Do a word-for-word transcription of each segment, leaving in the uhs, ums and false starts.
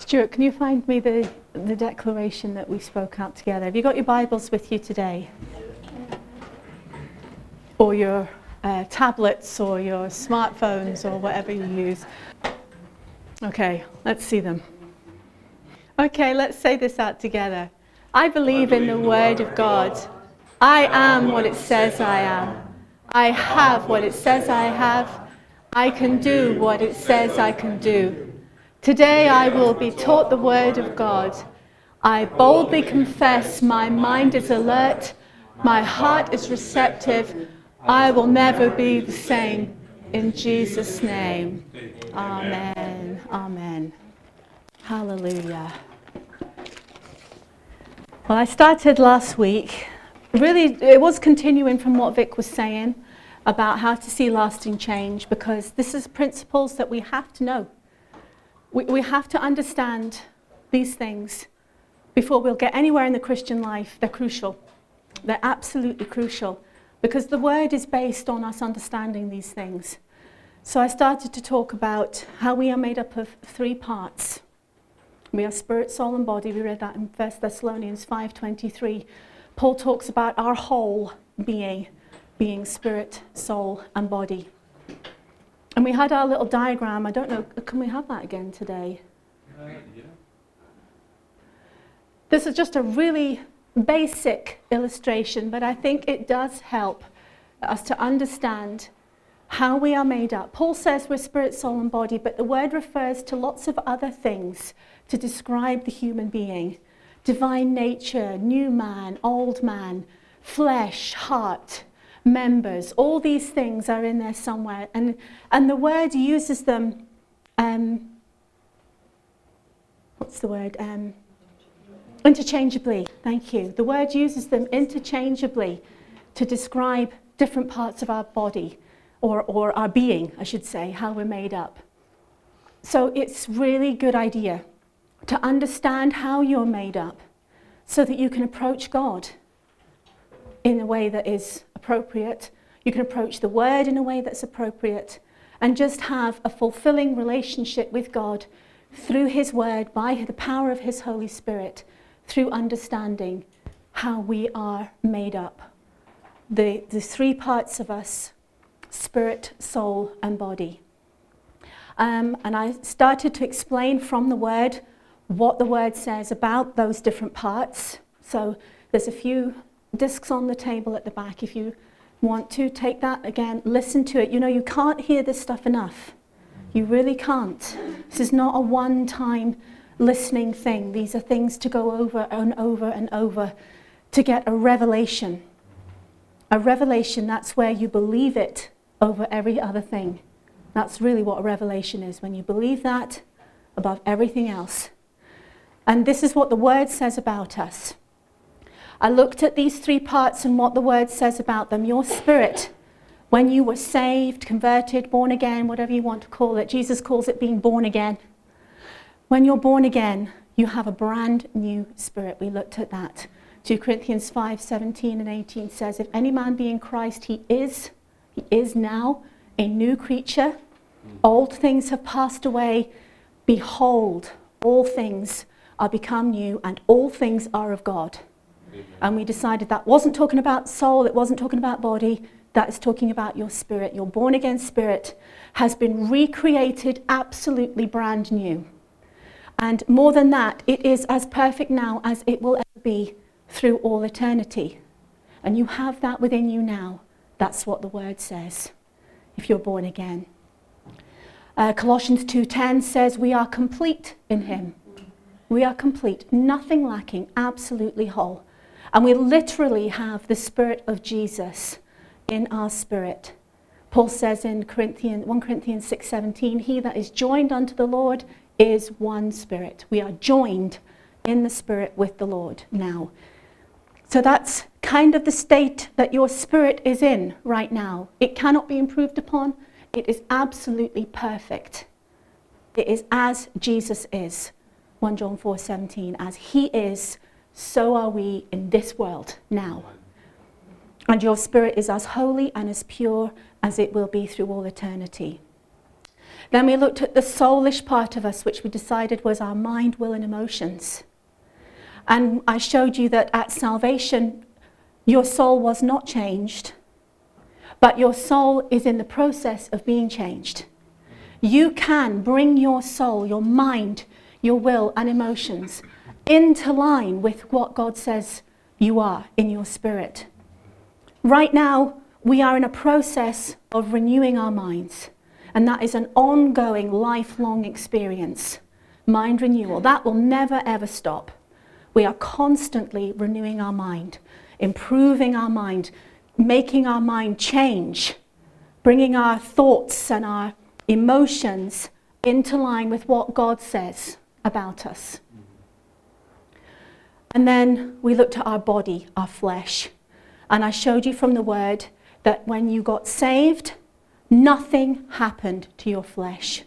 Stuart, can you find me the, the declaration that we spoke out together? Have you got your Bibles with you today? Or your uh, tablets or your smartphones or whatever you use? Okay, let's see them. Okay, let's say this out together. I believe in the Word of God. I am what it says I am. I have what it says I have. I can do what it says I can do. Today I will be taught the Word of God. I boldly confess my mind is alert, my heart is receptive. I will never be the same. In Jesus' name. Amen. Amen. Hallelujah. Well, I started last week. Really, it was continuing from what Vic was saying about how to see lasting change, because this is principles that we have to know. We, we have to understand these things before we'll get anywhere in the Christian life. They're crucial. They're absolutely crucial, because the Word is based on us understanding these things. So I started to talk about how we are made up of three parts. We are spirit, soul, and body. We read that in First Thessalonians five twenty-three. Paul talks about our whole being, being spirit, soul, and body. And we had our little diagram. I don't know, can we have that again today? Uh, yeah. This is just a really basic illustration, but I think it does help us to understand how we are made up. Paul says we're spirit, soul, and body, but the word refers to lots of other things to describe the human being. Divine nature, new man, old man, flesh, heart, members, all these things are in there somewhere. And, and the word uses them, um, what's the word? Um, interchangeably, thank you. The word uses them interchangeably to describe different parts of our body, or, or our being, I should say, how we're made up. So it's really good idea to understand how you're made up so that you can approach God in a way that is appropriate. You can approach the Word in a way that's appropriate, and just have a fulfilling relationship with God through His Word, by the power of His Holy Spirit, through understanding how we are made up. The, the three parts of us: spirit, soul, and body. Um, and I started to explain from the Word what the Word says about those different parts. So there's a few discs on the table at the back. If you want to take that again, listen to it. You know, you can't hear this stuff enough. You really can't. This is not a one-time listening thing. These are things to go over and over and over to get a revelation. A revelation, that's where you believe it over every other thing. That's really what a revelation is, when you believe that above everything else. And this is what the Word says about us. I looked at these three parts and what the Word says about them. Your spirit, when you were saved, converted, born again, whatever you want to call it. Jesus calls it being born again. When you're born again, you have a brand new spirit. We looked at that. Second Corinthians five seventeen and eighteen says, if any man be in Christ, he is, he is now a new creature. Old things have passed away. Behold, all things are become new, and all things are of God. And we decided that wasn't talking about soul, it wasn't talking about body, that is talking about your spirit. Your born again spirit has been recreated absolutely brand new. And more than that, it is as perfect now as it will ever be through all eternity. And you have that within you now. That's what the Word says, if you're born again. Uh, Colossians two ten says we are complete in Him. We are complete, nothing lacking, absolutely whole. And we literally have the Spirit of Jesus in our spirit. Paul says in Corinthians, First Corinthians six seventeen, he that is joined unto the Lord is one spirit. We are joined in the Spirit with the Lord now. So that's kind of the state that your spirit is in right now. It cannot be improved upon. It is absolutely perfect. It is as Jesus is. First John four seventeen, as He is, so are we in this world now. And your spirit is as holy and as pure as it will be through all eternity. Then we looked at the soulish part of us, which we decided was our mind, will, and emotions. And I showed you that at salvation, your soul was not changed, but your soul is in the process of being changed. You can bring your soul, your mind, your will, and emotions into line with what God says you are in your spirit. Right now, we are in a process of renewing our minds. And that is an ongoing, lifelong experience. Mind renewal. That will never, ever stop. We are constantly renewing our mind, improving our mind, making our mind change, bringing our thoughts and our emotions into line with what God says about us. And then we looked at our body, our flesh. And I showed you from the word that when you got saved, nothing happened to your flesh.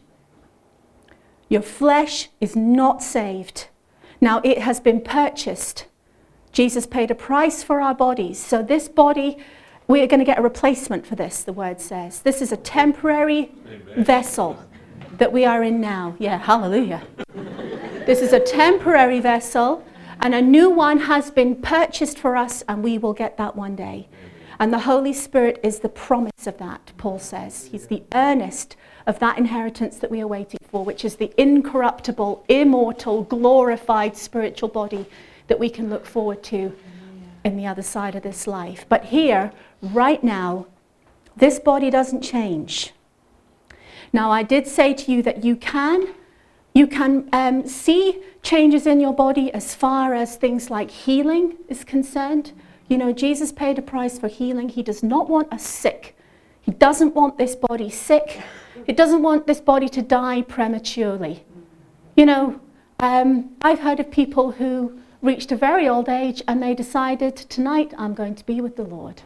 Your flesh is not saved. Now it has been purchased. Jesus paid a price for our bodies. So this body, we are going to get a replacement for this, the word says. This is a temporary Amen. Vessel that we are in now. Yeah, hallelujah. This is a temporary vessel, and a new one has been purchased for us, and we will get that one day. And the Holy Spirit is the promise of that, Paul says. He's the earnest of that inheritance that we are waiting for, which is the incorruptible, immortal, glorified spiritual body that we can look forward to in the other side of this life. But here, right now, this body doesn't change. Now, I did say to you that you can, you can um, see changes in your body as far as things like healing is concerned. You know, Jesus paid a price for healing. He does not want us sick. He doesn't want this body sick. He doesn't want this body to die prematurely. You know, um, I've heard of people who reached a very old age and they decided, tonight I'm going to be with the Lord.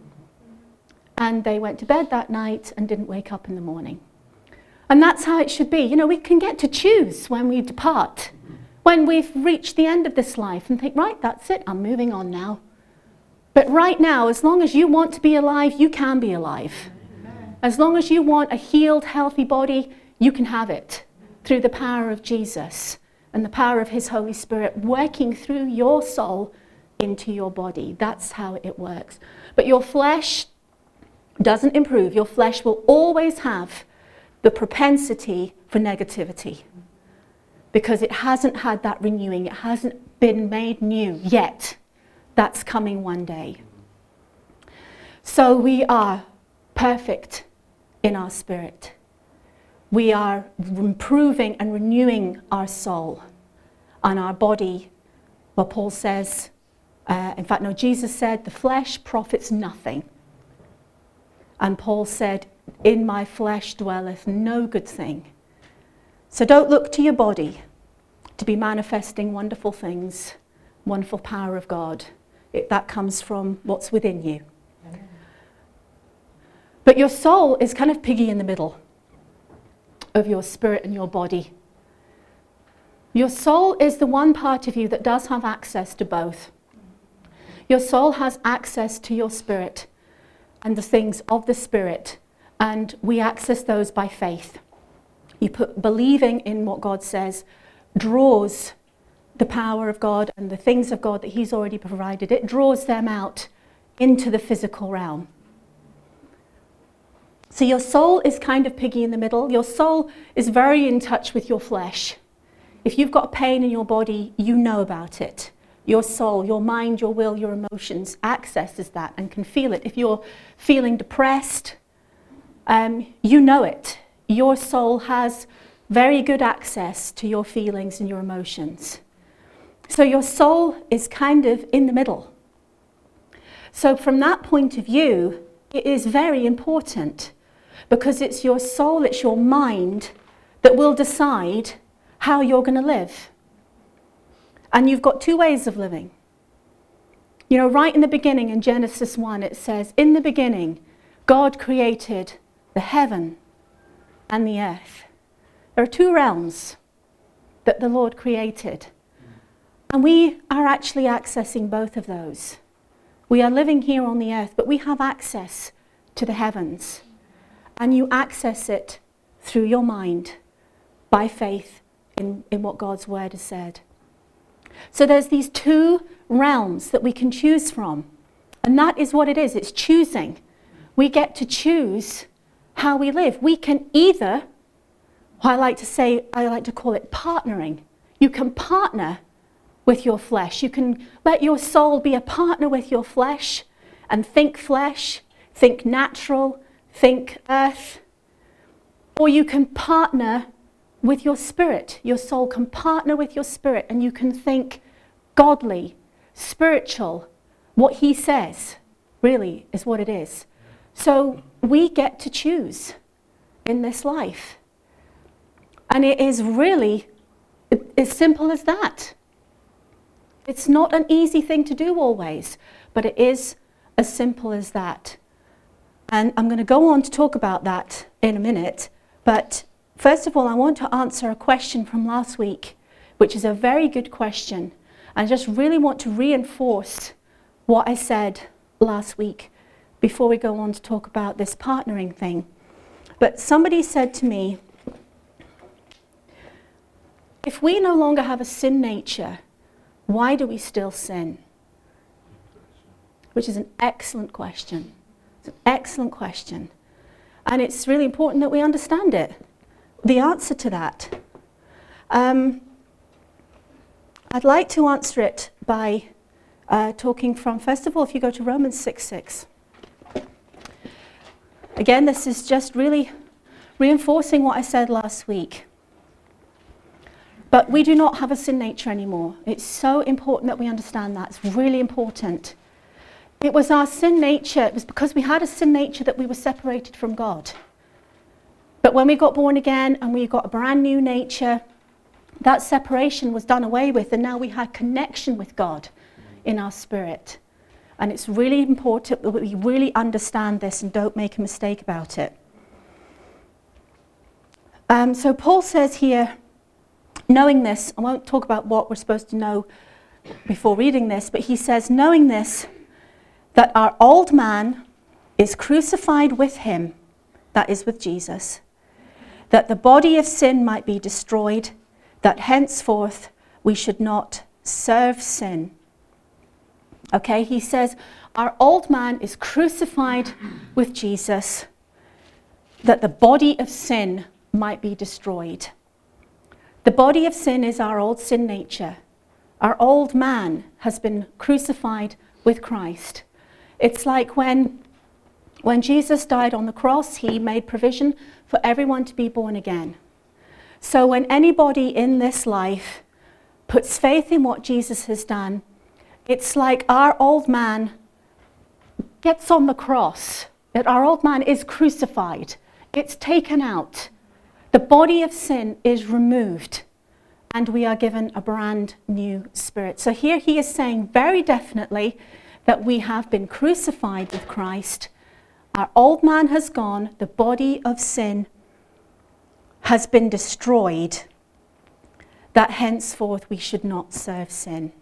And they went to bed that night and didn't wake up in the morning. And that's how it should be. You know, we can get to choose when we depart, when we've reached the end of this life and think, right, that's it, I'm moving on now. But right now, as long as you want to be alive, you can be alive. As long as you want a healed, healthy body, you can have it through the power of Jesus and the power of his Holy Spirit working through your soul into your body. That's how it works. But your flesh doesn't improve. Your flesh will always have the propensity for negativity because it hasn't had that renewing. It hasn't been made new yet. That's coming one day. So we are perfect in our spirit. We are improving and renewing our soul and our body. Well, Paul says, uh, in fact, no, Jesus said, the flesh profits nothing. And Paul said, in my flesh dwelleth no good thing. So don't look to your body to be manifesting wonderful things, wonderful power of God. It, that comes from what's within you. But your soul is kind of piggy in the middle of your spirit and your body. Your soul is the one part of you that does have access to both. Your soul has access to your spirit and the things of the spirit, and we access those by faith. You put believing in what God says draws the power of God and the things of God that he's already provided. It draws them out into the physical realm. So your soul is kind of piggy in the middle. Your soul is very in touch with your flesh. If you've got pain in your body, you know about it. Your soul, your mind, your will, your emotions accesses that and can feel it. If you're feeling depressed, um, you know it. Your soul has very good access to your feelings and your emotions. So your soul is kind of in the middle. So from that point of view, it is very important because it's your soul, it's your mind that will decide how you're going to live. And you've got two ways of living. You know, right in the beginning in Genesis one, it says, in the beginning, God created the heaven and the earth. There are two realms that the Lord created. And we are actually accessing both of those. We are living here on the earth, but we have access to the heavens. And you access it through your mind by faith in, in what God's word has said. So there's these two realms that we can choose from. And that is what it is. It's choosing. We get to choose how we live. We can either, I like to say, I like to call it partnering. You can partner with your flesh. You can let your soul be a partner with your flesh and think flesh, think natural, think earth. Or you can partner with your spirit. Your soul can partner with your spirit and you can think godly, spiritual. What he says really is what it is. So we get to choose in this life. And it is really as simple as that. It's not an easy thing to do always, but it is as simple as that. And I'm going to go on to talk about that in a minute. But first of all, I want to answer a question from last week, which is a very good question. I just really want to reinforce what I said last week before we go on to talk about this partnering thing. But somebody said to me, if we no longer have a sin nature, why do we still sin? Which is an excellent question. It's an excellent question. And it's really important that we understand it. The answer to that. Um, I'd like to answer it by uh, talking from, first of all, if you go to Romans six six. Again, this is just really reinforcing what I said last week. But we do not have a sin nature anymore. It's so important that we understand that. It's really important. It was our sin nature, it was because we had a sin nature that we were separated from God. But when we got born again and we got a brand new nature, that separation was done away with, and now we had connection with God in our spirit. And it's really important that we really understand this and don't make a mistake about it. Um, so Paul says here, knowing this, I won't talk about what we're supposed to know before reading this, but he says, knowing this, that our old man is crucified with him, that is with Jesus, that the body of sin might be destroyed, that henceforth we should not serve sin. Okay, he says, our old man is crucified with Jesus, that the body of sin might be destroyed. The body of sin is our old sin nature. Our old man has been crucified with Christ. It's like when, when Jesus died on the cross, he made provision for everyone to be born again. So when anybody in this life puts faith in what Jesus has done, it's like our old man gets on the cross, that our old man is crucified. It's taken out. The body of sin is removed, and we are given a brand new spirit. So here he is saying very definitely that we have been crucified with Christ. Our old man has gone. The body of sin has been destroyed, that henceforth we should not serve sin.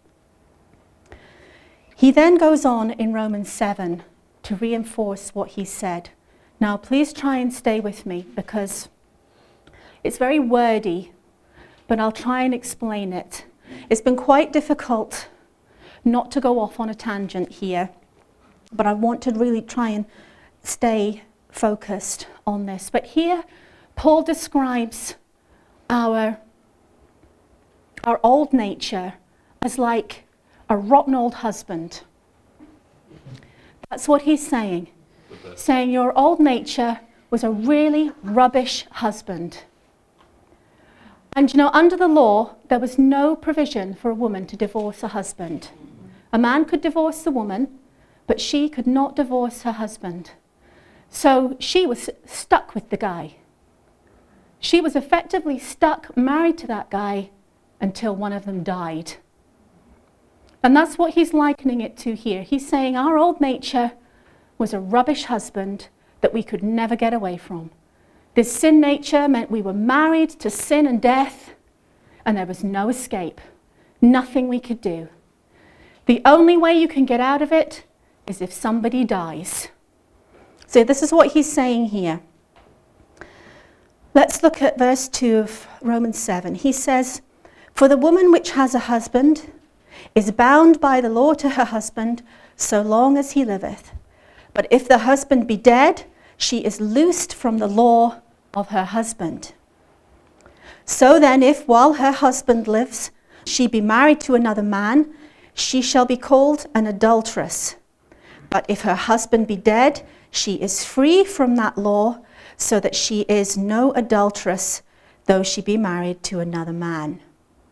He then goes on in Romans seven to reinforce what he said. Now please try and stay with me because it's very wordy, but I'll try and explain it. It's been quite difficult not to go off on a tangent here, but I want to really try and stay focused on this. But here, Paul describes our, our old nature as like a rotten old husband. That's what he's saying. Saying your old nature was a really rubbish husband. And you know, under the law, there was no provision for a woman to divorce a husband. A man could divorce the woman, but she could not divorce her husband. So she was stuck with the guy. She was effectively stuck, married to that guy, until one of them died. And that's what he's likening it to here. He's saying our old nature was a rubbish husband that we could never get away from. This sin nature meant we were married to sin and death, and there was no escape. Nothing we could do. The only way you can get out of it is if somebody dies. So this is what he's saying here. Let's look at verse two of Romans seven. He says, "For the woman which has a husband is bound by the law to her husband so long as he liveth. But if the husband be dead, she is loosed from the law of her husband. So then, if while her husband lives, she be married to another man, she shall be called an adulteress. But if her husband be dead, she is free from that law, so that she is no adulteress, though she be married to another man."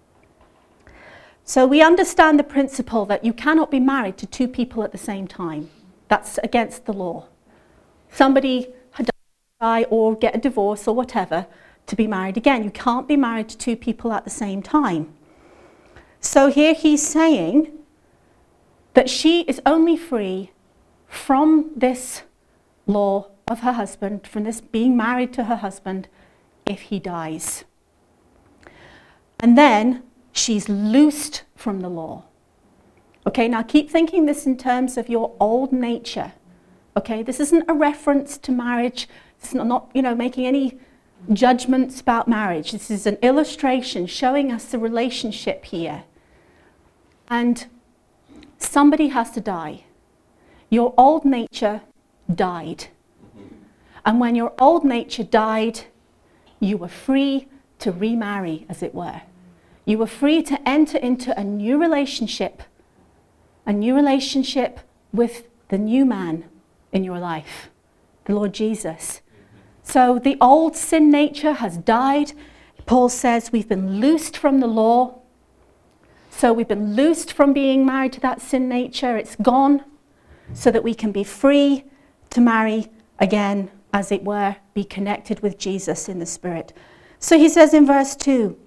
So we understand the principle that you cannot be married to two people at the same time. That's against the law. Somebody had to die or get a divorce or whatever to be married again. You can't be married to two people at the same time. So here he's saying that she is only free from this law of her husband, from this being married to her husband, if he dies. And then she's loosed from the law. Okay, now keep thinking this in terms of your old nature. Okay, this isn't a reference to marriage. It's not, not, you know, making any judgments about marriage. This is an illustration showing us the relationship here. And somebody has to die. Your old nature died. And when your old nature died, you were free to remarry, as it were. You were free to enter into a new relationship, a new relationship with the new man in your life, the Lord Jesus. So the old sin nature has died. Paul says we've been loosed from the law. So we've been loosed from being married to that sin nature. It's gone, so that we can be free to marry again, as it were, be connected with Jesus in the Spirit. So he says in verse two,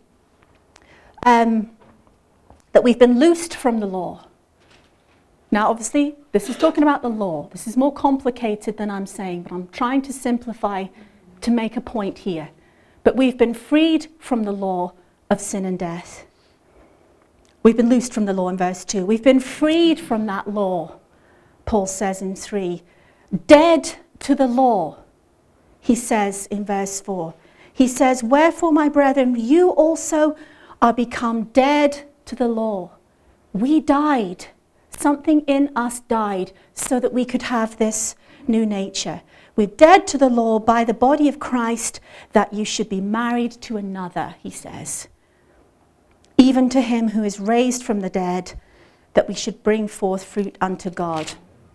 um, that we've been loosed from the law. Now, obviously, this is talking about the law. This is more complicated than I'm saying, but I'm trying to simplify to make a point here. But we've been freed from the law of sin and death. We've been loosed from the law in verse two. We've been freed from that law, Paul says in three. Dead to the law, he says in verse four. He says, "Wherefore, my brethren, you also are become dead to the law." We died. Something in us died so that we could have this new nature. We're dead to the law by the body of Christ, that you should be married to another, he says. Even to him who is raised from the dead, that we should bring forth fruit unto God.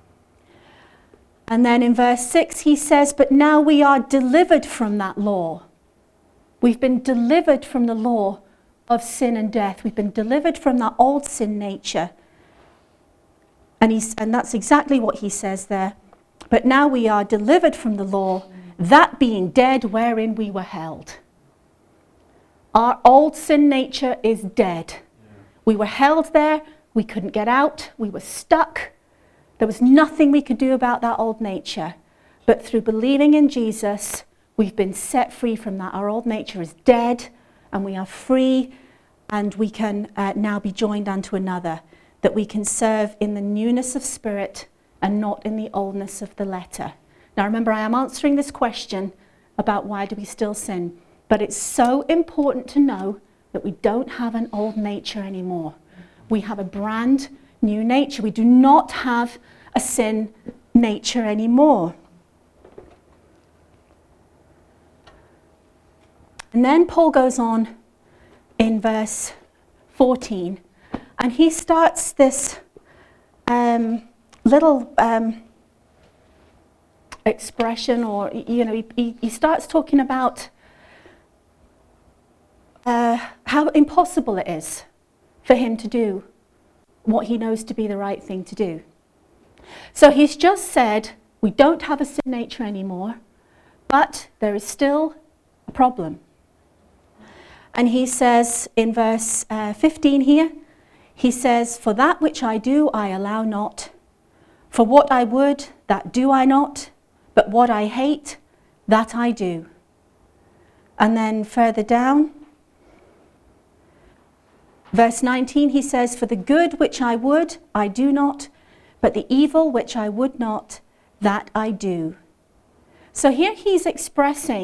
And then in verse six he says, "But now we are delivered from that law." We've been delivered from the law of sin and death. We've been delivered from that old sin nature. And, he's, and that's exactly what he says there. "But now we are delivered from the law, that being dead wherein we were held." Our old sin nature is dead. Yeah. We were held there. We couldn't get out. We were stuck. There was nothing we could do about that old nature. But through believing in Jesus, we've been set free from that. Our old nature is dead, and we are free, and we can uh, now be joined unto another, that we can serve in the newness of spirit and not in the oldness of the letter. Now remember, I am answering this question about why do we still sin, but it's so important to know that we don't have an old nature anymore. We have a brand new nature. We do not have a sin nature anymore. And then Paul goes on in verse fourteen, and he starts this um, little um, expression, or, you know, he, he starts talking about uh, how impossible it is for him to do what he knows to be the right thing to do. So he's just said we don't have a sin nature anymore, but there is still a problem. And he says in verse uh, fifteen here, he says, "For that which I do, I allow not. For what I would, that do I not. But what I hate, that I do." And then further down, verse nineteen, he says, "For the good which I would, I do not. But the evil which I would not, that I do." So here he's expressing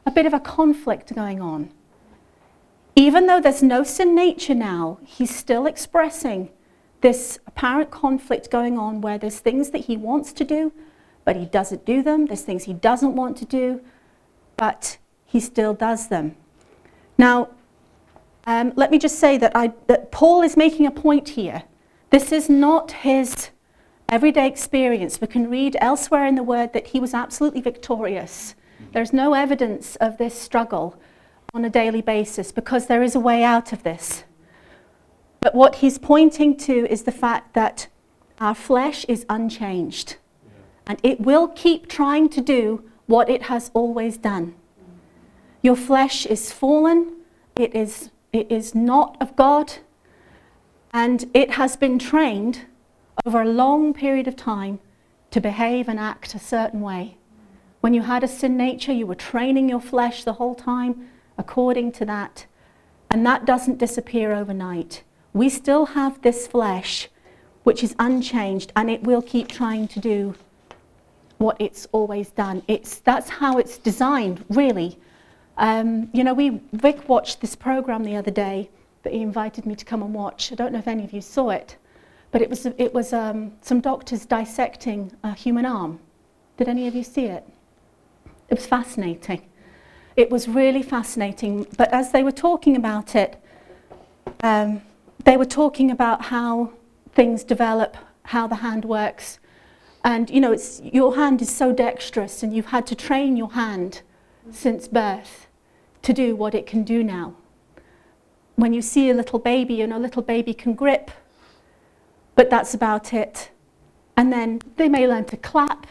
a bit of a conflict going on. Even though there's no sin nature now, he's still expressing this apparent conflict going on where there's things that he wants to do, but he doesn't do them. There's things he doesn't want to do, but he still does them. Now, um, let me just say that, I, that Paul is making a point here. This is not his everyday experience. We can read elsewhere in the Word that he was absolutely victorious. There's no evidence of this struggle on a daily basis because there is a way out of this. But what he's pointing to is the fact that our flesh is unchanged. And it will keep trying to do what it has always done. Your flesh is fallen. It is, it is not of God. And it has been trained over a long period of time to behave and act a certain way. When you had a sin nature, you were training your flesh the whole time according to that. And that doesn't disappear overnight. We still have this flesh, which is unchanged, and it will keep trying to do what it's always done. It's, that's how it's designed, really. Um, you know, we, Vic watched this program the other day that he invited me to come and watch. I don't know if any of you saw it, but it was, it was um, some doctors dissecting a human arm. Did any of you see it? It was fascinating. It was really fascinating. But as they were talking about it, um, they were talking about how things develop, how the hand works. And, you know, it's, your hand is so dexterous, and you've had to train your hand since birth to do what it can do now. When you see a little baby, you know, a little baby can grip, but that's about it. And then they may learn to clap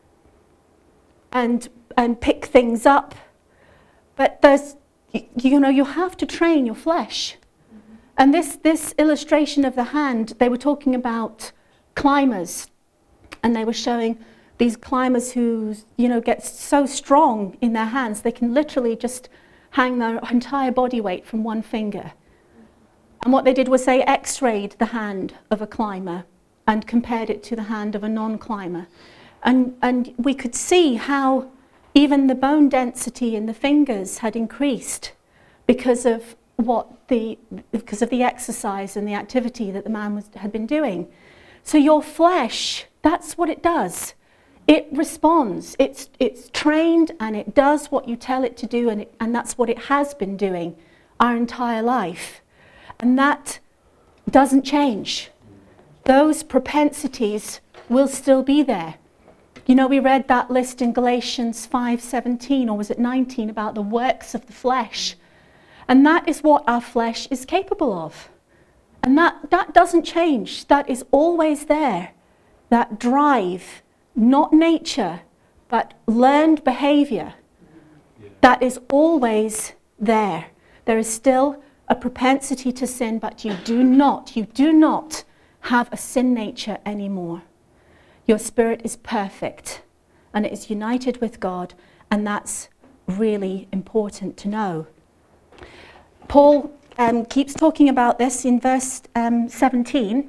and, and pick things up. But there's, you know, you have to train your flesh. And this, this illustration of the hand, they were talking about climbers. And they were showing these climbers who, you know, get so strong in their hands, they can literally just hang their entire body weight from one finger. And what they did was they x-rayed the hand of a climber and compared it to the hand of a non-climber. And, and we could see how even the bone density in the fingers had increased because of what the, because of the exercise and the activity that the man was, had been doing. So your flesh, that's what it does. It responds. It's, it's trained and it does what you tell it to do, and, it, and that's what it has been doing our entire life. And that doesn't change. Those propensities will still be there. You know, we read that list in Galatians five seventeen, or was it nineteen, about the works of the flesh. And that is what our flesh is capable of. And that, that doesn't change. That is always there. That drive, not nature, but learned behavior, yeah. That is always there. There is still a propensity to sin, but you do not, you do not have a sin nature anymore. Your spirit is perfect and it is united with God, and that's really important to know. Paul um, keeps talking about this in verse um, seventeen.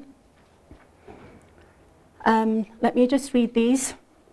Um, let me just read these.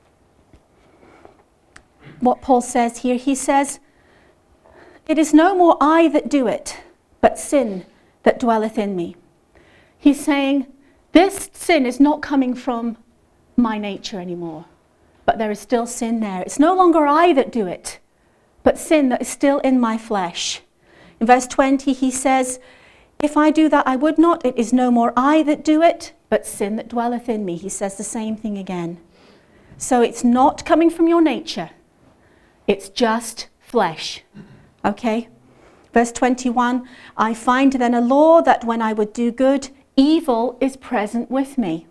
What Paul says here, he says, "It is no more I that do it, but sin that dwelleth in me." He's saying, this sin is not coming from my nature anymore, but there is still sin there. It's no longer I that do it, but sin that is still in my flesh. In verse twenty, he says, "If I do that I would not, it is no more I that do it, but sin that dwelleth in me." He says the same thing again. So it's not coming from your nature. It's just flesh. Okay? Verse twenty-one, "I find then a law that when I would do good, evil is present with me."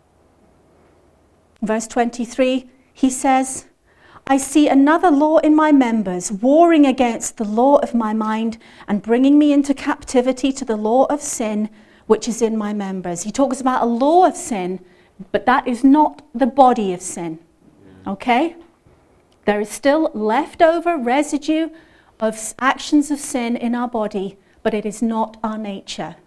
Verse twenty-three, he says, "I see another law in my members, warring against the law of my mind and bringing me into captivity to the law of sin, which is in my members." He talks about a law of sin, but that is not the body of sin. Okay? There is still leftover residue of actions of sin in our body, but it is not our nature.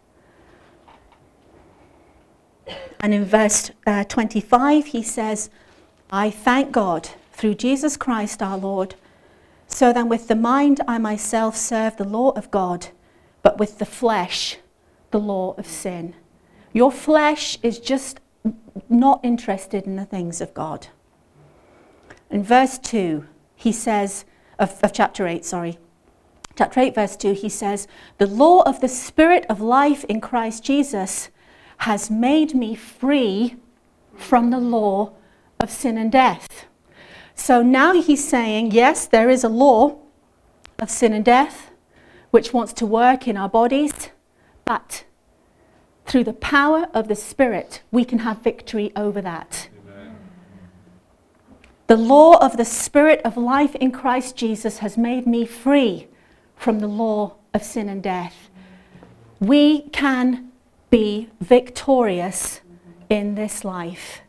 And in verse uh, twenty-five, he says, "I thank God through Jesus Christ our Lord. So then with the mind I myself serve the law of God, but with the flesh, the law of sin. Your flesh is just not interested in the things of God. In verse two, he says, of, of chapter eight, sorry, chapter eight, verse two, he says, the law of the Spirit of life in Christ Jesus has made me free from the law of sin and death. So now he's saying, yes, there is a law of sin and death, which wants to work in our bodies, but through the power of the Spirit, we can have victory over that. Amen. The law of the Spirit of life in Christ Jesus has made me free from the law of sin and death. We can be victorious in this life.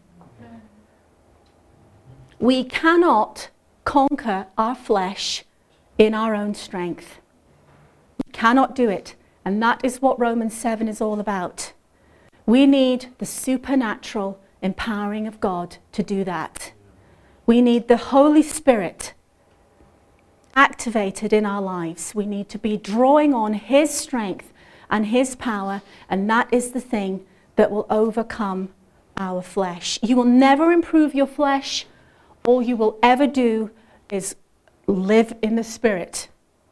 We cannot conquer our flesh in our own strength. We cannot do it. And that is what Romans seven is all about. We need the supernatural empowering of God to do that. We need the Holy Spirit activated in our lives. We need to be drawing on His strength and His power, and that is the thing that will overcome our flesh. You will never improve your flesh. All you will ever do is live in the Spirit.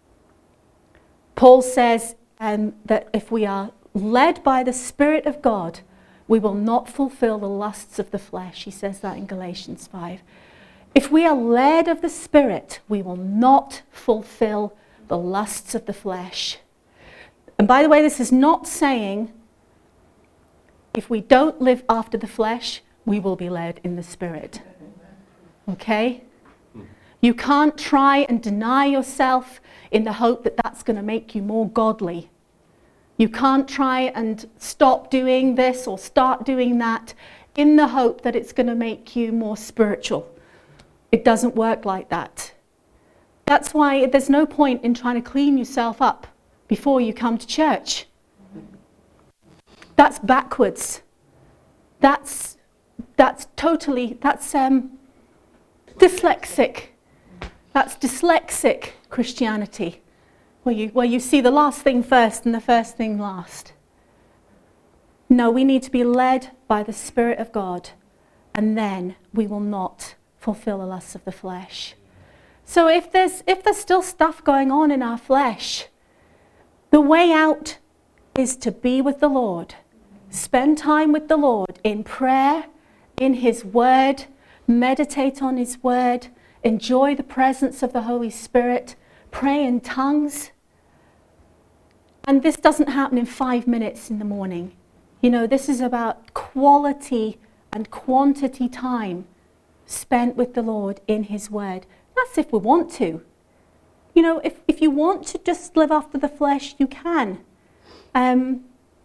Paul says um, that if we are led by the Spirit of God, we will not fulfill the lusts of the flesh. He says that in Galatians five. If we are led of the Spirit, we will not fulfill the lusts of the flesh. And by the way, this is not saying if we don't live after the flesh, we will be led in the Spirit. Okay? You can't try and deny yourself in the hope that that's going to make you more godly. You can't try and stop doing this or start doing that in the hope that it's going to make you more spiritual. It doesn't work like that. That's why there's no point in trying to clean yourself up before you come to church. That's backwards. That's that's totally, that's um, dyslexic. That's dyslexic Christianity, where you, where you see the last thing first and the first thing last. No, we need to be led by the Spirit of God, and then we will not fulfill the lusts of the flesh. So if there's if there's still stuff going on in our flesh, the way out is to be with the Lord. Spend time with the Lord in prayer, in His Word, meditate on His Word, enjoy the presence of the Holy Spirit, pray in tongues. And this doesn't happen in five minutes in the morning. You know, this is about quality and quantity time spent with the Lord in His Word. That's if we want to. You know, if, if you want to just live after the flesh, you can. Um,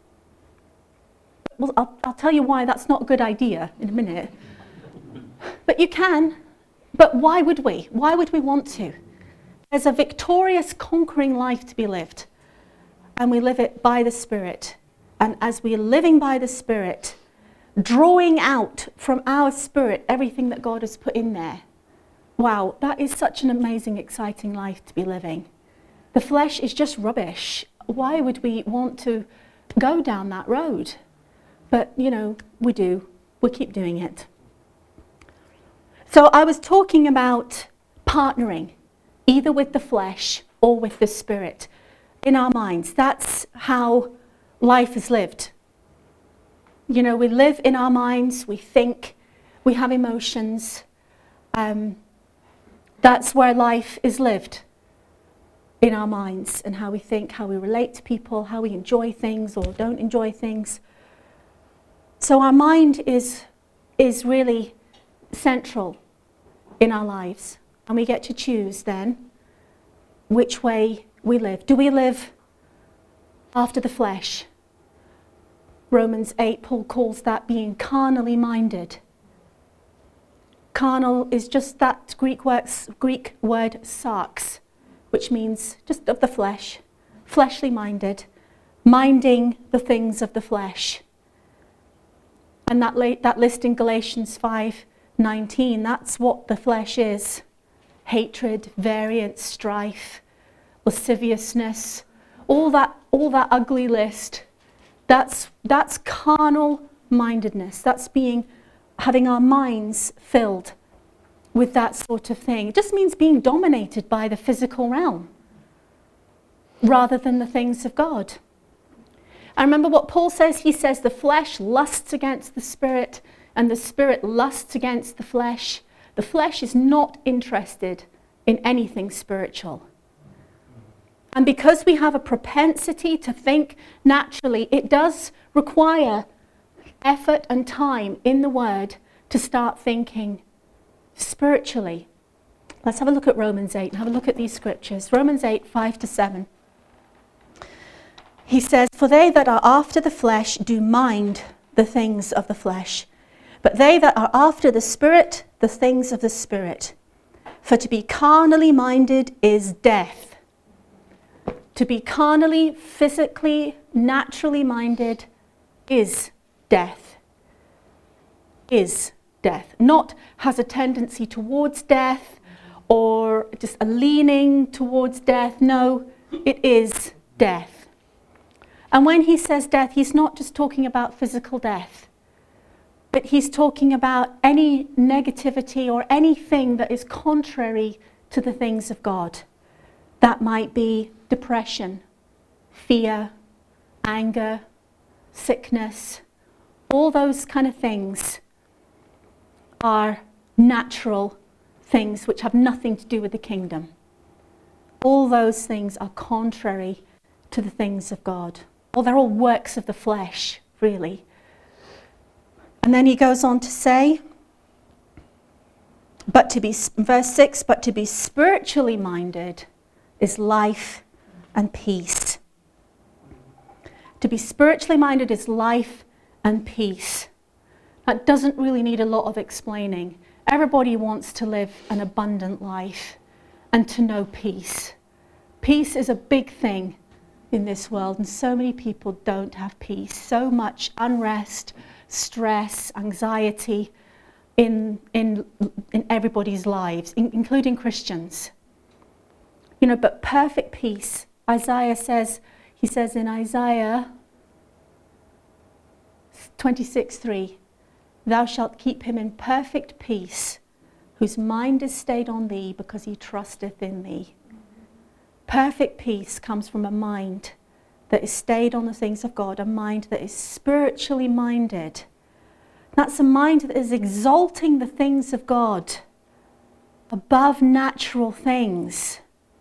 well, I'll, I'll tell you why that's not a good idea in a minute. But you can. But why would we? Why would we want to? There's a victorious, conquering life to be lived. And we live it by the Spirit. And as we are living by the Spirit, drawing out from our spirit everything that God has put in there. Wow, that is such an amazing, exciting life to be living. The flesh is just rubbish. Why would we want to go down that road? But, you know, we do. We keep doing it. So I was talking about partnering, either with the flesh or with the Spirit in our minds. That's how life is lived. You know, we live in our minds, we think, we have emotions. Um, that's where life is lived, in our minds, and how we think, how we relate to people, how we enjoy things or don't enjoy things. So our mind is, is really central in our lives, and we get to choose then which way we live. Do we live after the flesh? Romans eight, Paul calls that being carnally minded. Carnal is just that Greek word, Greek word sarx, which means just of the flesh, fleshly minded, minding the things of the flesh. And that, la- that list in Galatians five nineteen, that's what the flesh is. hatred, variance, strife, lasciviousness, all that, all that ugly list, that's, that's carnal mindedness. That's being, having our minds filled with that sort of thing. It just means being dominated by the physical realm rather than the things of God. I remember what Paul says. He says the flesh lusts against the spirit and the spirit lusts against the flesh. The flesh is not interested in anything spiritual. And because we have a propensity to think naturally, it does require effort and time in the Word to start thinking spiritually. Let's have a look at Romans eight and have a look at these scriptures. Romans eight, five to seven. He says, "For they that are after the flesh do mind the things of the flesh, but they that are after the Spirit, the things of the Spirit. For to be carnally minded is death." To be carnally, physically, naturally minded is death. Is death. Not has a tendency towards death or just a leaning towards death. No, it is death. And when he says death, he's not just talking about physical death, but he's talking about any negativity or anything that is contrary to the things of God. That might be depression, fear, anger, sickness. All those kind of things are natural things which have nothing to do with the kingdom. All those things are contrary to the things of God. Well, they're all works of the flesh, really. And then he goes on to say, but to be, verse six, but to be spiritually minded is life and peace. To be spiritually minded is life and peace. That doesn't really need a lot of explaining. Everybody wants to live an abundant life and to know peace. Peace is a big thing in this world, and so many people don't have peace. So much unrest, stress, anxiety in, in, in everybody's lives, in, including Christians. You know, but perfect peace. Isaiah says, he says in Isaiah twenty-six three, "Thou shalt keep him in perfect peace, whose mind is stayed on thee, because he trusteth in thee." Perfect peace comes from a mind that is stayed on the things of God, a mind that is spiritually minded. That's a mind that is exalting the things of God above natural things.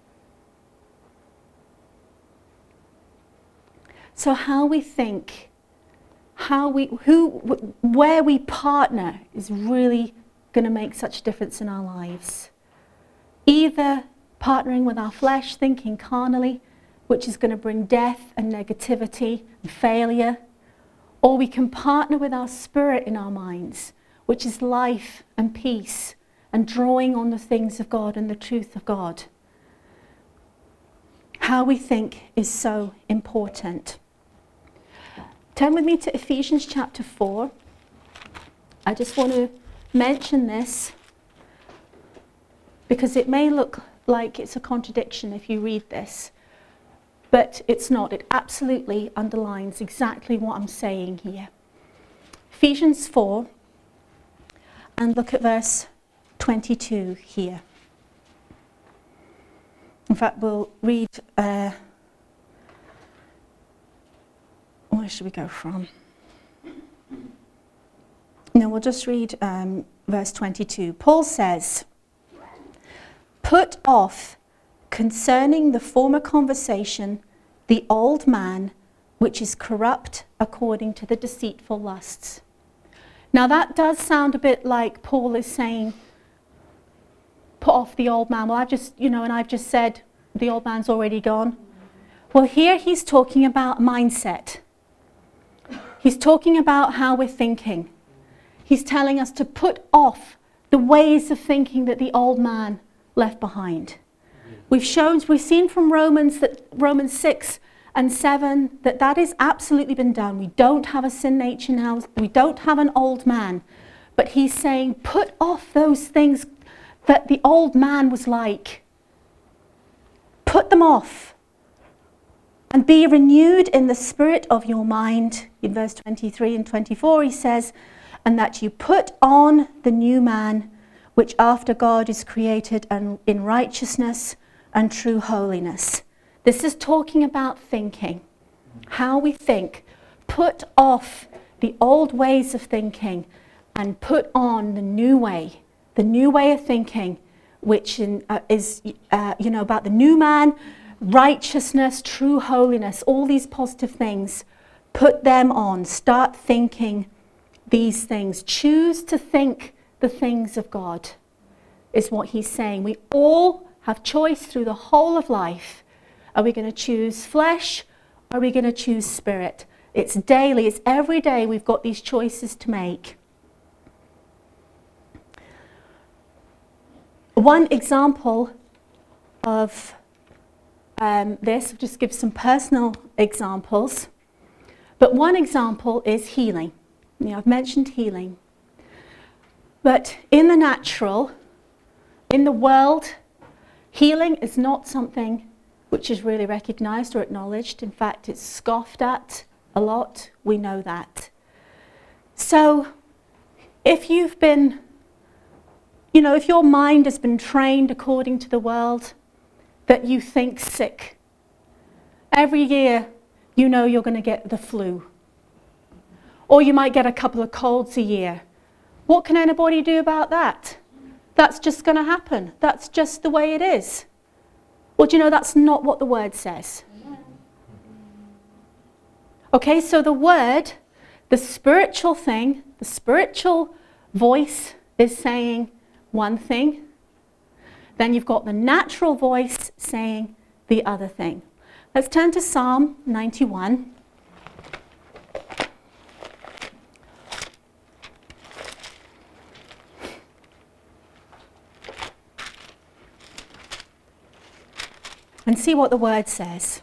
So how we think, how we, who, where we partner is really going to make such a difference in our lives. Either partnering with our flesh, thinking carnally, which is going to bring death and negativity and failure, or we can partner with our spirit in our minds, which is life and peace and drawing on the things of God and the truth of God. How we think is so important. Turn with me to Ephesians chapter four. I just want to mention this because it may look like it's a contradiction if you read this, but it's not. It absolutely underlines exactly what I'm saying here. Ephesians four, and look at verse twenty-two here. In fact, we'll read, uh, where should we go from? No, we'll just read um, verse twenty-two. Paul says, "Put off concerning the former conversation the old man, which is corrupt according to the deceitful lusts." Now that does sound a bit like Paul is saying, put off the old man. Well, I've just, you know, and I've just said the old man's already gone. Well, here he's talking about mindset. He's talking about how we're thinking. He's telling us to put off the ways of thinking that the old man left behind. We've shown, we've seen from Romans that Romans six and seven that that has absolutely been done. We don't have a sin nature now. We don't have an old man. But he's saying, put off those things, that the old man was like. Put them off and be renewed in the spirit of your mind. In verse twenty-three and twenty-four he says, and that you put on the new man, which after God is created and in righteousness and true holiness. This is talking about thinking, how we think. Put off the old ways of thinking and put on the new way, the new way of thinking, which in, uh, is, uh, you know, about the new man, righteousness, true holiness, all these positive things. Put them on. Start thinking these things. Choose to think the things of God, is what he's saying. We all have choice through the whole of life. Are we going to choose flesh? Or are we going to choose spirit? It's daily, it's every day we've got these choices to make. One example of um, this, I'll just give some personal examples. But one example is healing. You know, I've mentioned healing. But in the natural, in the world, healing is not something which is really recognized or acknowledged. In fact, it's scoffed at a lot. We know that. So if you've been, you know, if your mind has been trained according to the world that you think sick, every year you know you're going to get the flu. Or you might get a couple of colds a year. What can anybody do about that? That's just going to happen. That's just the way it is. Well, do you know that's not what the word says? Okay, so the word, the spiritual thing, the spiritual voice is saying one thing. Then you've got the natural voice saying the other thing. Let's turn to Psalm ninety-one. And see what the word says.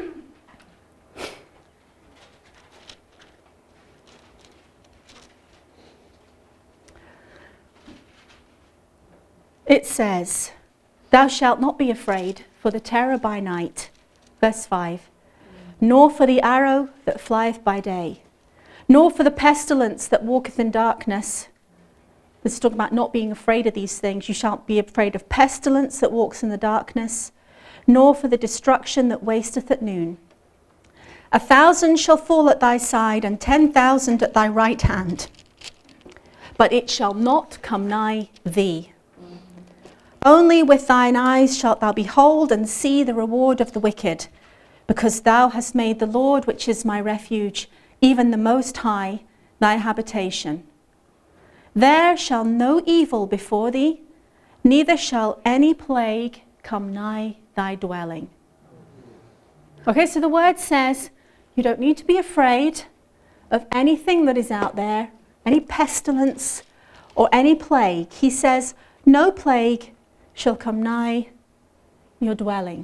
It says, thou shalt not be afraid for the terror by night, verse five, nor for the arrow that flieth by day, nor for the pestilence that walketh in darkness. This is talking about not being afraid of these things. You shan't be afraid of pestilence that walks in the darkness, nor for the destruction that wasteth at noon. A thousand shall fall at thy side, and ten thousand at thy right hand, but it shall not come nigh thee. Only with thine eyes shalt thou behold and see the reward of the wicked, because thou hast made the Lord, which is my refuge, even the Most High, thy habitation. There shall no evil befall thee, neither shall any plague come nigh thy dwelling. Okay, so the word says you don't need to be afraid of anything that is out there, any pestilence or any plague. He says, no plague shall come nigh your dwelling.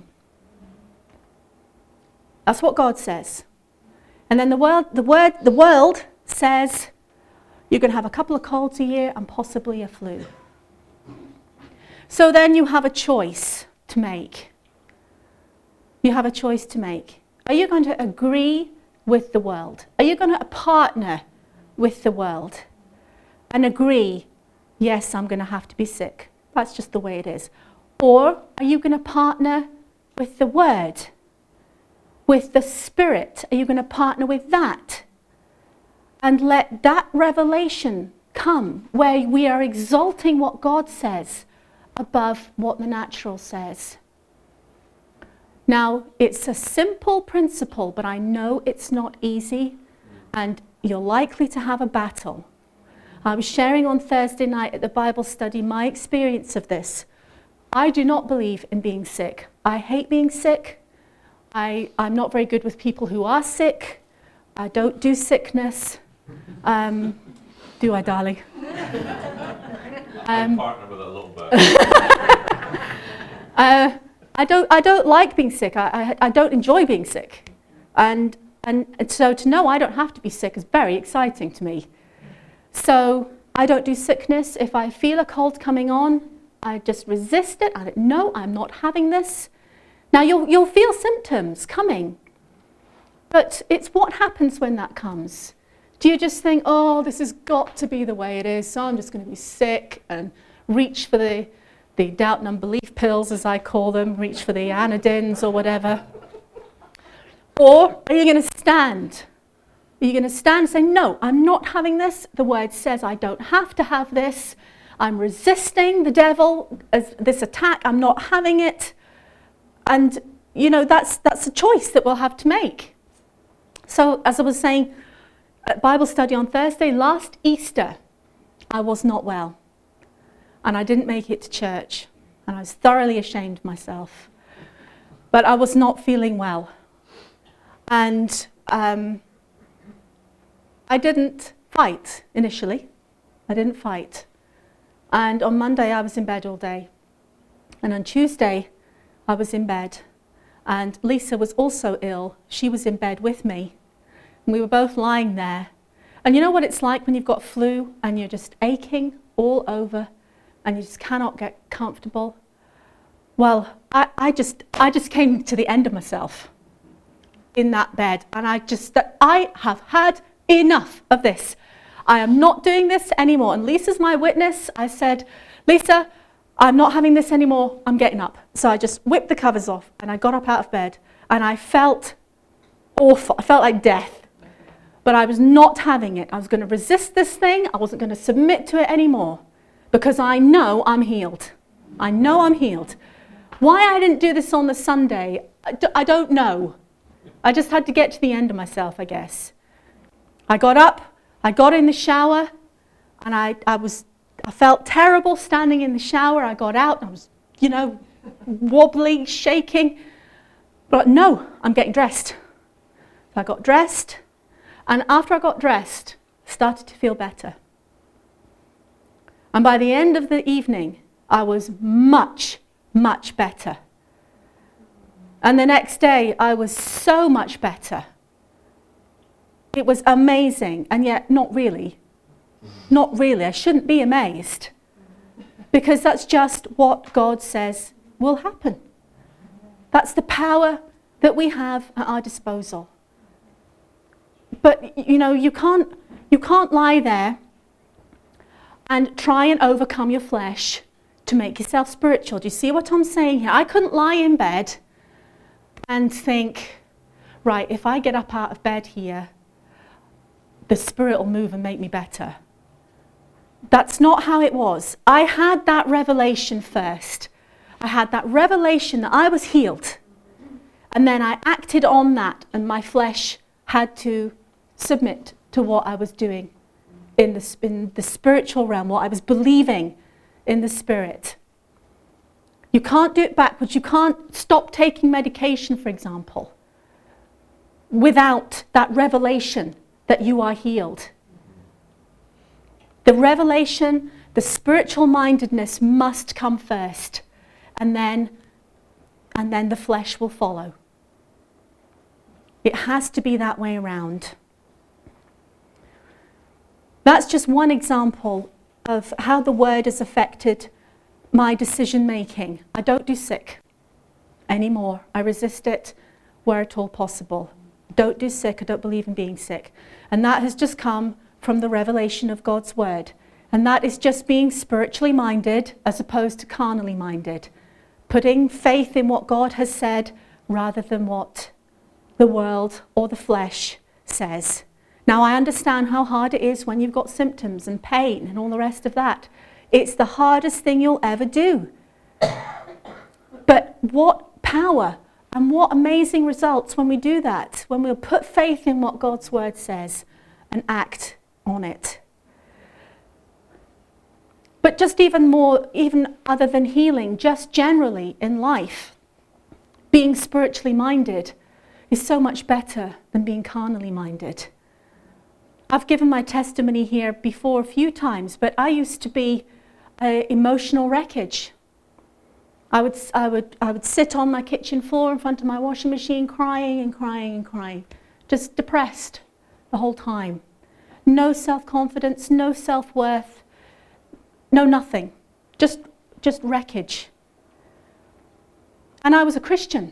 That's what God says. And then the world, the word, the world says you're going to have a couple of colds a year and possibly a flu. So then you have a choice to make. You have a choice to make. Are you going to agree with the world? Are you going to partner with the world and agree, yes, I'm going to have to be sick? That's just the way it is. Or are you going to partner with the Word, with the Spirit? Are you going to partner with that? And let that revelation come where we are exalting what God says above what the natural says. Now, it's a simple principle, but I know it's not easy, and you're likely to have a battle. I was sharing on Thursday night at the Bible study my experience of this. I do not believe in being sick. I hate being sick. I, I'm not very good with people who are sick. I don't do sickness. Um, do I, darling? um, partner with a little bit. uh, I don't. I don't like being sick. I, I, I don't enjoy being sick, and, and and so to know I don't have to be sick is very exciting to me. So I don't do sickness. If I feel a cold coming on, I just resist it. I don't, no, I'm not having this. Now you'll, you'll feel symptoms coming, but it's what happens when that comes. Do you just think, oh, this has got to be the way it is, so I'm just going to be sick and reach for the, the doubt and unbelief pills, as I call them, reach for the anodins or whatever? Or are you going to stand? Are you going to stand and say, no, I'm not having this. The word says I don't have to have this. I'm resisting the devil, as this attack. I'm not having it. And, you know, that's, that's a choice that we'll have to make. So, as I was saying, at Bible study on Thursday, last Easter, I was not well. And I didn't make it to church. And I was thoroughly ashamed of myself. But I was not feeling well. And um, I didn't fight initially. I didn't fight. And on Monday, I was in bed all day. And on Tuesday, I was in bed. And Lisa was also ill. She was in bed with me. And we were both lying there. And you know what it's like when you've got flu and you're just aching all over and you just cannot get comfortable? Well, I, I just I just came to the end of myself in that bed. And I just, I have had enough of this. I am not doing this anymore. And Lisa's my witness. I said, Lisa, I'm not having this anymore. I'm getting up. So I just whipped the covers off and I got up out of bed and I felt awful. I felt like death. But I was not having it. I was going to resist this thing. I wasn't going to submit to it anymore because I know I'm healed. I know I'm healed. Why I didn't do this on the Sunday, I d- I don't know. I just had to get to the end of myself, I guess. I got up. I got in the shower, and I, I was, I felt terrible standing in the shower. I got out, and I was, you know, wobbly, shaking. But no, I'm getting dressed. So I got dressed, and after I got dressed, I started to feel better. And by the end of the evening, I was much, much better. And the next day, I was so much better. It was amazing, and yet not really. Not really. I shouldn't be amazed. Because that's just what God says will happen. That's the power that we have at our disposal. But, you know, you can't, you can't lie there and try and overcome your flesh to make yourself spiritual. Do you see what I'm saying here? I couldn't lie in bed and think, right, if I get up out of bed here, the Spirit will move and make me better. That's not how it was. I had that revelation first. I had that revelation that I was healed. And then I acted on that, and my flesh had to submit to what I was doing in the, in the spiritual realm, what I was believing in the Spirit. You can't do it backwards. You can't stop taking medication, for example, without that revelation that you are healed. The revelation, the spiritual mindedness must come first, and then, and then the flesh will follow. It has to be that way around. That's just one example of how the word has affected my decision making. I don't do sick anymore. I resist it where at all possible. Don't do sick. I don't believe in being sick. And that has just come from the revelation of God's word. And that is just being spiritually minded as opposed to carnally minded. Putting faith in what God has said rather than what the world or the flesh says. Now, I understand how hard it is when you've got symptoms and pain and all the rest of that. It's the hardest thing you'll ever do. But what power and what amazing results when we do that, when we'll put faith in what God's word says and act on it. But just even more, even other than healing, just generally in life, being spiritually minded is so much better than being carnally minded. I've given my testimony here before a few times, but I used to be uh, emotional wreckage. I would, I would, I would sit on my kitchen floor in front of my washing machine crying and crying and crying, just depressed the whole time. No self-confidence, no self-worth, no nothing. Just, just wreckage. And I was a Christian.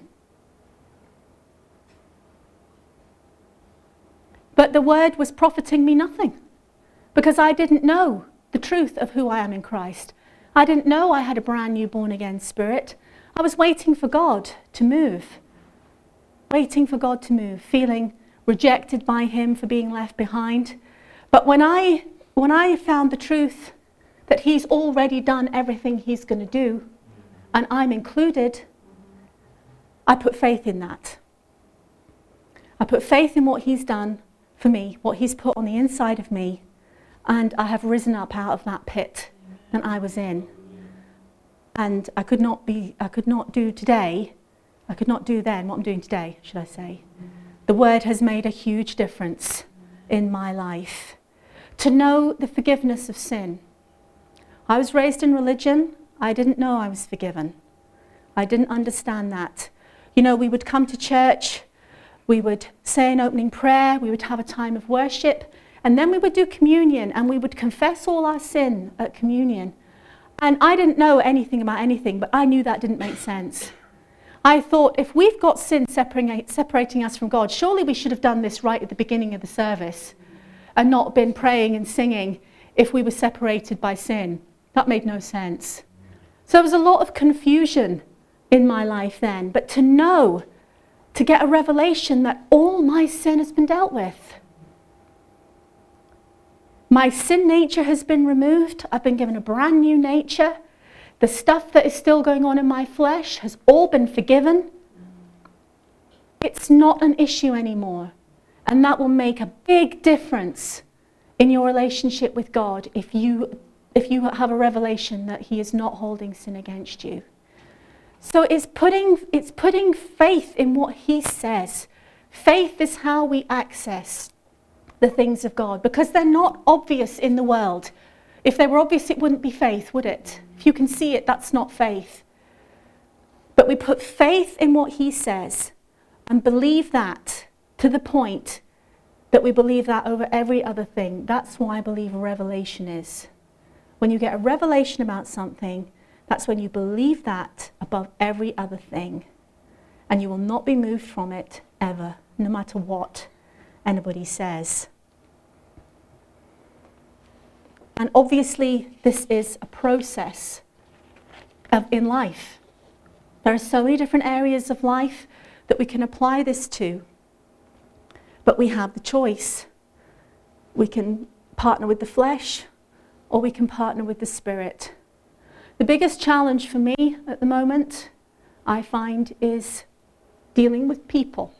But the word was profiting me nothing, because I didn't know the truth of who I am in Christ. I didn't know I had a brand new born again spirit. I was waiting for God to move. Waiting for God to move, feeling rejected by him for being left behind. But when I, when I found the truth that he's already done everything he's going to do, and I'm included, I put faith in that. I put faith in what he's done for me, what he's put on the inside of me, and I have risen up out of that pit that I was in. And I could not be, I could not do today, I could not do then what I'm doing today, should I say. The word has made a huge difference in my life. To know the forgiveness of sin. I was raised in religion. I didn't know I was forgiven. I didn't understand that. You know, we would come to church, we would say an opening prayer, we would have a time of worship, and then we would do communion, and we would confess all our sin at communion. And I didn't know anything about anything, but I knew that didn't make sense. I thought, if we've got sin separating, separating us from God, surely we should have done this right at the beginning of the service and not been praying and singing if we were separated by sin. That made no sense. So there was a lot of confusion in my life then, but to know, to get a revelation that all my sin has been dealt with. My sin nature has been removed. I've been given a brand new nature. The stuff that is still going on in my flesh has all been forgiven. It's not an issue anymore. And that will make a big difference in your relationship with God if you, if you have a revelation that he is not holding sin against you. So it's putting, it's putting faith in what he says. Faith is how we access the things of God, because they're not obvious in the world. If they were obvious, it wouldn't be faith, would it? If you can see it, that's not faith. But we put faith in what he says and believe that to the point that we believe that over every other thing. That's why I believe a revelation is. When you get a revelation about something, that's when you believe that above every other thing. And you will not be moved from it ever, no matter what anybody says. And obviously, this is a process of, in life. There are so many different areas of life that we can apply this to. But we have the choice. We can partner with the flesh, or we can partner with the Spirit. The biggest challenge for me at the moment, I find, is dealing with people.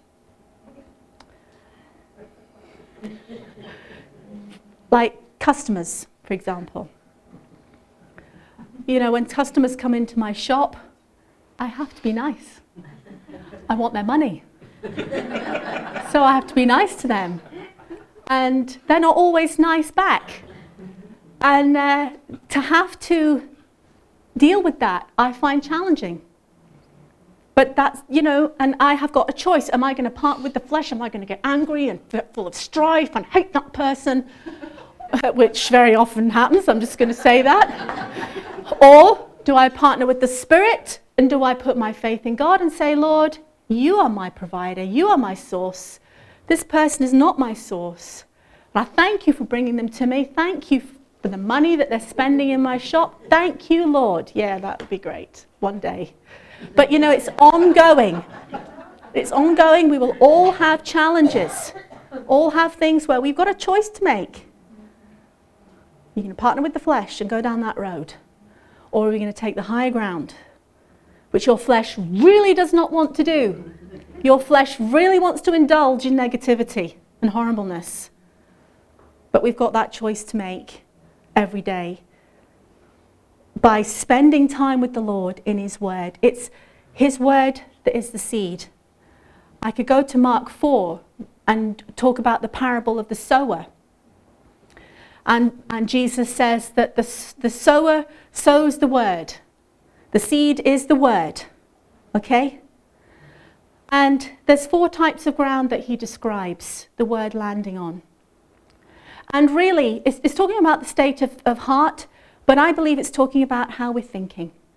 Like customers, for example. You know, when customers come into my shop, I have to be nice. I want their money. So I have to be nice to them. And they're not always nice back. And uh, to have to deal with that, I find challenging. But that's, you know, and I have got a choice. Am I going to part with the flesh? Am I going to get angry and full of strife and hate that person? Which very often happens, I'm just going to say that. Or do I partner with the Spirit, and do I put my faith in God and say, Lord, you are my provider, you are my source. This person is not my source. And I thank you for bringing them to me. Thank you for the money that they're spending in my shop. Thank you, Lord. Yeah, that would be great one day. But you know, it's ongoing. It's ongoing. We will all have challenges, all have things where we've got a choice to make. You're going to partner with the flesh and go down that road. Or are we going to take the higher ground, which your flesh really does not want to do? Your flesh really wants to indulge in negativity and horribleness. But we've got that choice to make every day. By spending time with the Lord in his word. It's his word that is the seed. I could go to Mark four and talk about the parable of the sower. And, and Jesus says that the, the sower sows the word. The seed is the word. Okay? And there's four types of ground that he describes the word landing on. And really, it's, it's talking about the state of, of heart, but I believe it's talking about how we're thinking.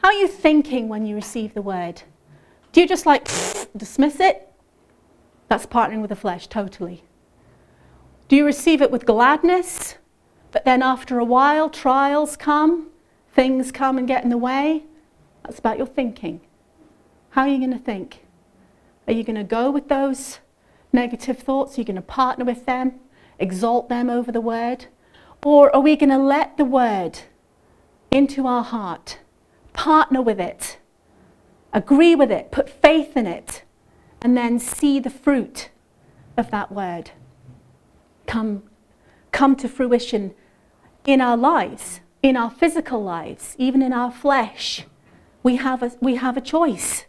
How are you thinking when you receive the word? Do you just like dismiss it? That's partnering with the flesh, totally. Do you receive it with gladness, but then after a while trials come, things come and get in the way? That's about your thinking. How are you going to think? Are you going to go with those negative thoughts? Are you going to partner with them, exalt them over the word? Or are we going to let the word into our heart, partner with it, agree with it, put faith in it, and then see the fruit of that word come, come to fruition in our lives, in our physical lives, even in our flesh? We have a, we have a choice.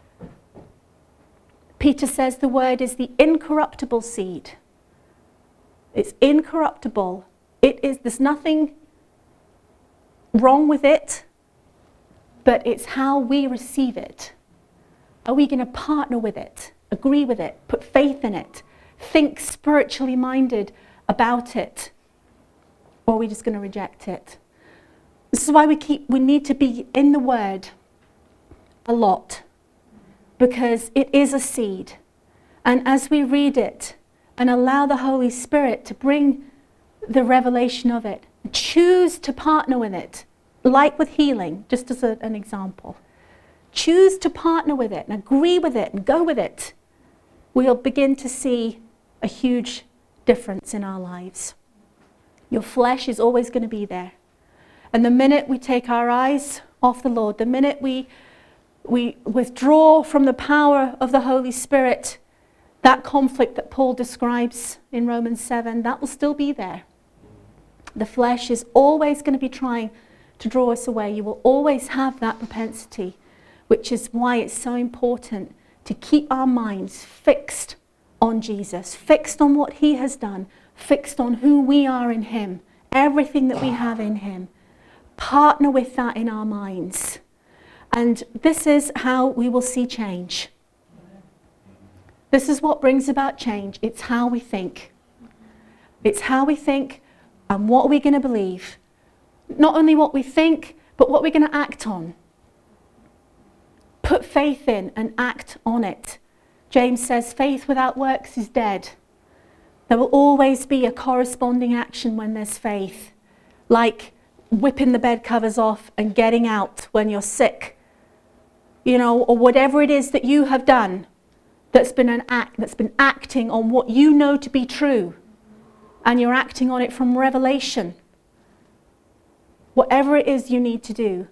Peter says the word is the incorruptible seed. It's incorruptible. It is, there's nothing wrong with it, but it's how we receive it. Are we going to partner with it, agree with it, put faith in it, think spiritually minded about it, or are we just going to reject it? This is why we keep, we need to be in the word a lot, because it is a seed. And as we read it and allow the Holy Spirit to bring the revelation of it, choose to partner with it, like with healing, just as a, an example. Choose to partner with it and agree with it and go with it. We'll begin to see a huge difference in our lives. Your flesh is always going to be there. And the minute we take our eyes off the Lord, the minute we we withdraw from the power of the Holy Spirit, that conflict that Paul describes in Romans seven, that will still be there. The flesh is always going to be trying to draw us away. You will always have that propensity, which is why it's so important to keep our minds fixed on Jesus, fixed on what he has done, fixed on who we are in him, everything that we have in him. Partner with that in our minds. And this is how we will see change. This is what brings about change. It's how we think. It's how we think and what we're going to believe. Not only what we think, but what we're going to act on. Put faith in and act on it. James says faith without works is dead. There will always be a corresponding action when there's faith. Like whipping the bed covers off and getting out when you're sick. You know, or whatever it is that you have done that's been an act, that's been acting on what you know to be true, and you're acting on it from revelation. Whatever it is you need to do,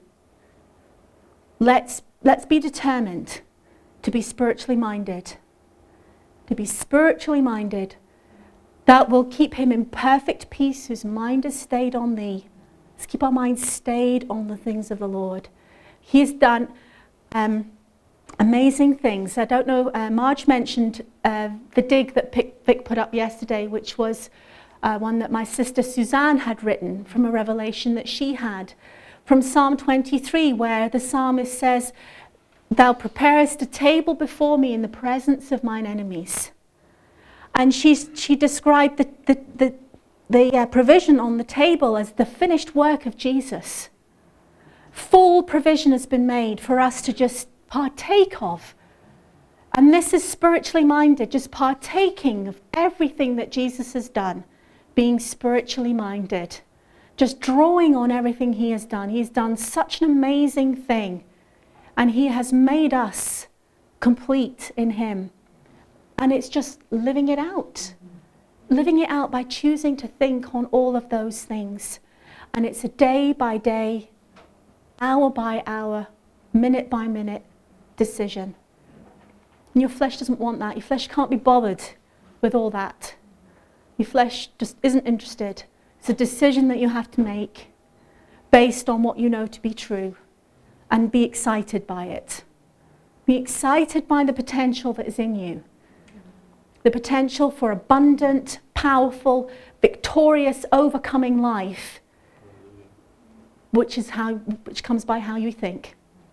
let's let's be determined to be spiritually minded. To be spiritually minded, that will keep him in perfect peace whose mind is stayed on thee. Let's keep our minds stayed on the things of the Lord. He has done Um, amazing things. I don't know, uh, Marge mentioned uh, the dig that Vic put up yesterday, which was uh, one that my sister Suzanne had written from a revelation that she had from Psalm twenty-three, where the psalmist says, "Thou preparest a table before me in the presence of mine enemies." And she's, she described the, the, the, the uh, provision on the table as the finished work of Jesus. Full provision has been made for us to just partake of. And this is spiritually minded, just partaking of everything that Jesus has done, being spiritually minded, just drawing on everything he has done. He's done such an amazing thing, and he has made us complete in him. And it's just living it out, living it out by choosing to think on all of those things. And it's a day by day, hour by hour, minute by minute decision. And your flesh doesn't want that. Your flesh can't be bothered with all that. Your flesh just isn't interested. It's a decision that you have to make based on what you know to be true, and be excited by it. Be excited by the potential that is in you. The potential for abundant, powerful, victorious, overcoming life, which is how, which comes by how you think.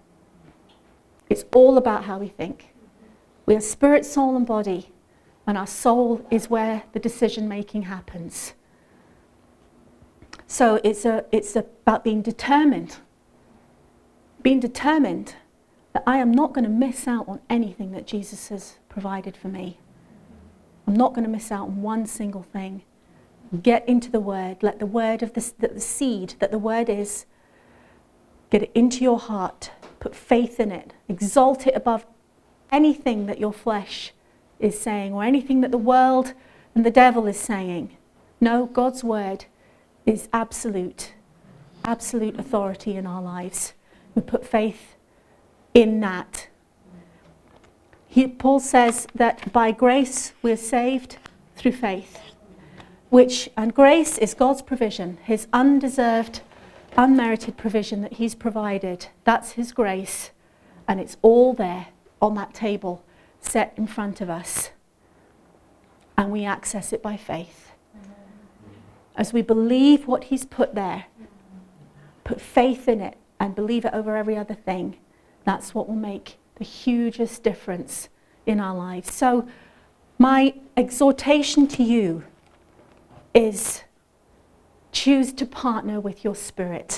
It's all about how we think. We are spirit, soul, and body, and our soul is where the decision making happens. So it's a, it's about being determined been determined that I am not going to miss out on anything that Jesus has provided for me. I'm not going to miss out on one single thing. Get into the Word. Let the word of the, the seed that the Word is, get it into your heart. Put faith in it. Exalt it above anything that your flesh is saying or anything that the world and the devil is saying. No, God's Word is absolute, absolute authority in our lives. We put faith in that. He, Paul says that by grace we're saved through faith, which, and grace is God's provision, his undeserved, unmerited provision that he's provided. That's his grace, and it's all there on that table set in front of us, and we access it by faith. As we believe what he's put there, put faith in it and believe it over every other thing, that's what will make the hugest difference in our lives. So my exhortation to you is choose to partner with your spirit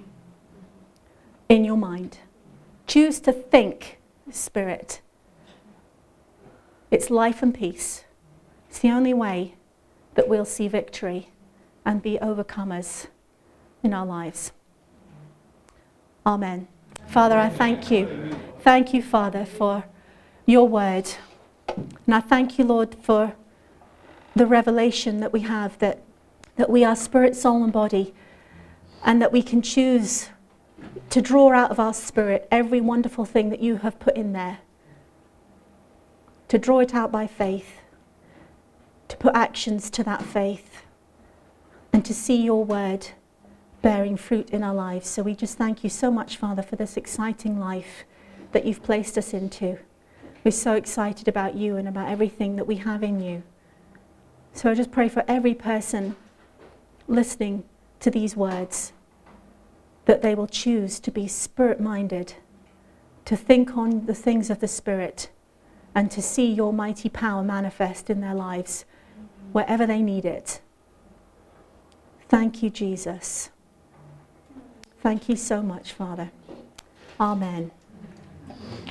in your mind. Choose to think spirit. It's life and peace. It's the only way that we'll see victory and be overcomers in our lives. Amen. Father, I thank you. Thank you, Father, for your word. And I thank you, Lord, for the revelation that we have that, that we are spirit, soul, and body, and that we can choose to draw out of our spirit every wonderful thing that you have put in there, to draw it out by faith, to put actions to that faith, and to see your word bearing fruit in our lives. So we just thank you so much, Father, for this exciting life that you've placed us into. We're so excited about you and about everything that we have in you. So I just pray for every person listening to these words, that they will choose to be spirit-minded, to think on the things of the Spirit, and to see your mighty power manifest in their lives wherever they need it. Thank you, Jesus. Thank you so much, Father. Amen.